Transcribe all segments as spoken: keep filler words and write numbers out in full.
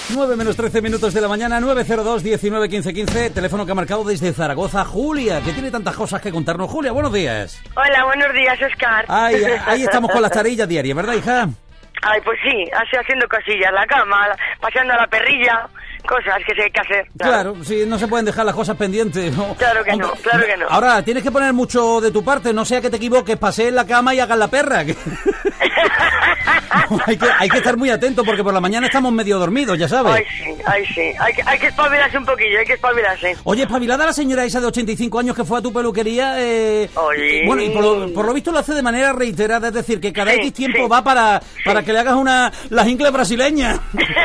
nueve menos trece minutos de la mañana, nueve cero dos, diecinueve, quince, quince, teléfono que ha marcado desde Zaragoza, Julia, que tiene tantas cosas que contarnos. Julia, buenos días. Hola, buenos días, Óscar. Ay, ahí estamos con las tareillas diarias, ¿verdad, hija? Ay, pues sí, así haciendo cosillas, la cama, paseando a la perrilla, cosas que sí hay que hacer. Claro, claro, sí, no se pueden dejar las cosas pendientes, ¿no? Claro que no, claro que no. Ahora, tienes que poner mucho de tu parte, no sea que te equivoques, pasee en la cama y hagas la perra. Que... no, hay, que, hay que estar muy atento porque por la mañana estamos medio dormidos, ya sabes. Ay, sí, ay, sí, hay que, hay que espabilarse un poquillo, hay que espabilarse. Oye, espabilada la señora esa de ochenta y cinco años que fue a tu peluquería, eh... Oye. Bueno, y por lo, por lo visto lo hace de manera reiterada, es decir, que cada sí, X tiempo sí, va para, sí. para que le hagas una las ingles brasileñas.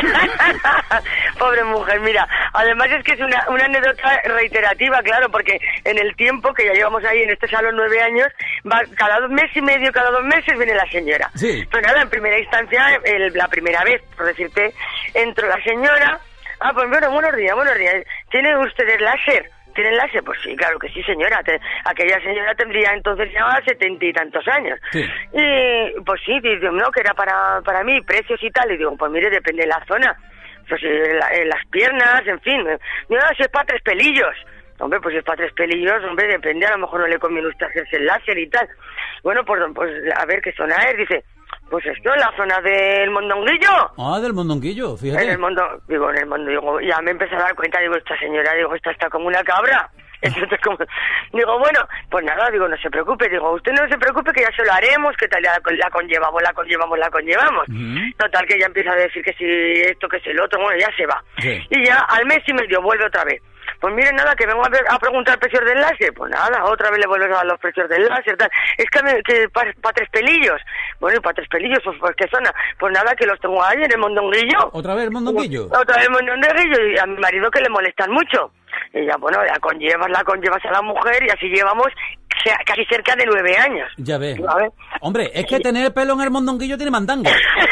Pobre mujer, mira, además es que es una, una anécdota reiterativa, claro, porque en el tiempo que ya llevamos ahí en este salón nueve años, va cada dos meses y medio, cada dos meses viene la señora. Sí. Pero nada, en primera instancia, el, la primera vez, por decirte, entró la señora. Ah, pues bueno, buenos días, buenos días. ¿Tienen ustedes láser? ¿Tienen láser? Pues sí, claro que sí, señora. Te, aquella señora tendría entonces ya setenta y tantos años. Sí. Y pues sí, digo, no, que era para, para mí, precios y tal. Y digo, pues mire, depende de la zona. Pues en, la, en las piernas, en fin. No, si es para tres pelillos. Hombre, pues si es para tres pelillos, hombre, depende, a lo mejor no le conviene usted hacerse el láser y tal. Bueno, pues, pues a ver qué zona es, dice... Pues esto, en la zona del mondonguillo. Ah, del mondonguillo, fíjate. En el mondo, digo, en el mondo, digo, ya me empecé a dar cuenta, digo, esta señora, digo, esta está como una cabra. Entonces, como, digo, bueno, pues nada, digo, no se preocupe, digo, usted no se preocupe que ya se lo haremos, que tal, la, la conllevamos, la conllevamos, la conllevamos. Uh-huh. Total, que ya empieza a decir que si esto, que si el otro, bueno, ya se va. Sí. Y ya al mes y medio vuelve otra vez. Pues miren, nada, que vengo a, ver, a preguntar precios del láser. Pues nada, otra vez le vuelves a dar los precios del láser, tal. Es que, que para pa tres pelillos. Bueno, y para tres pelillos, pues, pues ¿qué zona? Pues nada, que los tengo ahí en el mondonguillo. ¿Otra vez el mondonguillo? Otra vez el mondonguillo, y a mi marido que le molestan mucho. Y ya, bueno, la conllevas, la conllevas a la mujer y así llevamos casi cerca de nueve años. Ya ves. Hombre, es que tener pelo en el mondonguillo tiene mandanga.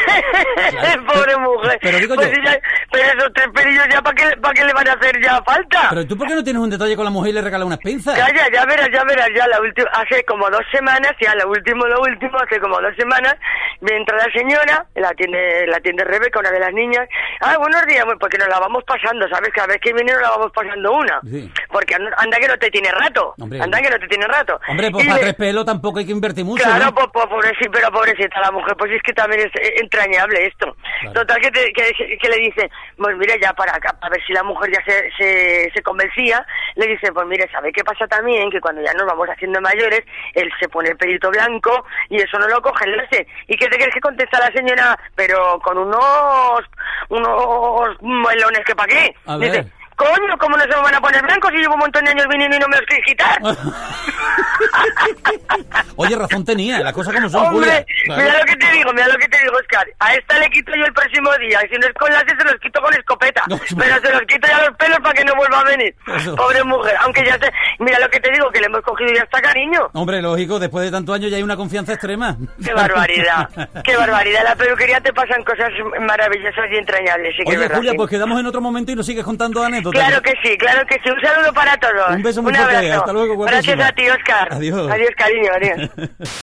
Claro. Pobre pero, mujer. Pero digo pues yo... Ya, pero esos tres pelillos ya, ¿para qué, ¿para qué le van a hacer ya falta? Pero tú, ¿por qué no tienes un detalle con la mujer y le regalas unas pinzas? Calla, ya verás, ya verás, ya la última, hace como dos semanas, ya lo último, lo último, hace como dos semanas, me entra la señora, la atiende, la atiende Rebeca, una de las niñas. Ah, buenos días, porque nos la vamos pasando, ¿sabes? Cada vez que viene nos la vamos pasando una. Sí. Porque anda que no te tiene rato. Hombre, anda que no te tiene rato. Hombre, pues y para le... tres pelos tampoco hay que invertir mucho. Claro, ¿no? pues, pues pobrecita, pero pobrecita la mujer, pues es que también es entrañable esto. Claro. Total, que, te, que, que le dice, pues mire, ya para, para ver si la mujer ya se, se, se convencía, le dice, pues mire, ¿sabe qué pasa también? Que cuando ya nos vamos haciendo mayores, él se pone el pelito blanco y eso no lo coge el láser. ¿Y qué te crees que contesta la señora? Pero con unos, unos melones que pa' qué. A dice, ver. Coño, ¿cómo no se me van a poner blancos si llevo un montón de años viniendo y no me los quiero quitar? Oye, razón tenía, las cosas como son, Hombre, Julia. Claro. Mira lo que te digo, mira lo que te digo, Oscar. A esta le quito yo el próximo día, y si no es con láser se los quito con escopeta. No, pero se los quito ya los pelos para que no vuelva a venir. Eso. Pobre mujer, aunque ya se... Mira lo que te digo, que le hemos cogido ya hasta cariño. Hombre, lógico, después de tantos años ya hay una confianza extrema. Qué barbaridad, qué barbaridad. En la peluquería te pasan cosas maravillosas y entrañables. Sí que Oye, verdad, Julia, sí. pues quedamos en otro momento y nos sigues contando anécdotas. Claro que sí, claro que sí. Un saludo para todos. Un beso muy Un fuerte. abrazo. Hasta luego, guapísima. Gracias a ti, Oscar. Adiós. Adiós, cariño, adiós.